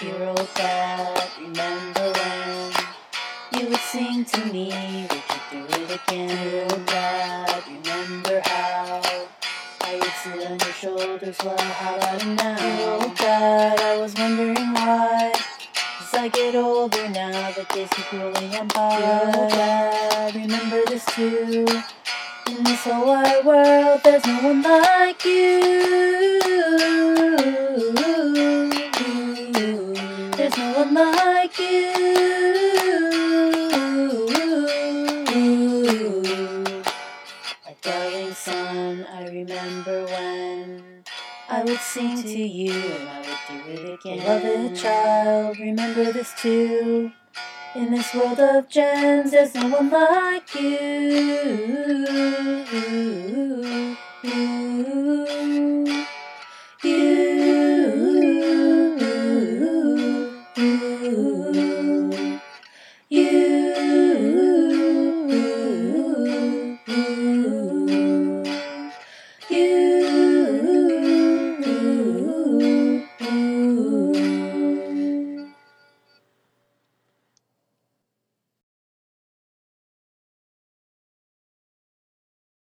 Dear old dad, remember when you would sing to me, would you do it again? Dear old dad, remember how I would sit on your shoulders, well, how about it now? Dear old dad, I was wondering why, as I get older now, the days keep rolling on by. Dear old dad, remember this too, in this whole wide world, there's no one like you. There's no one like you. My darling son, I remember when I would sing to you and I would do it again. Beloved child, remember this too. In this world of gems, there's no one like you.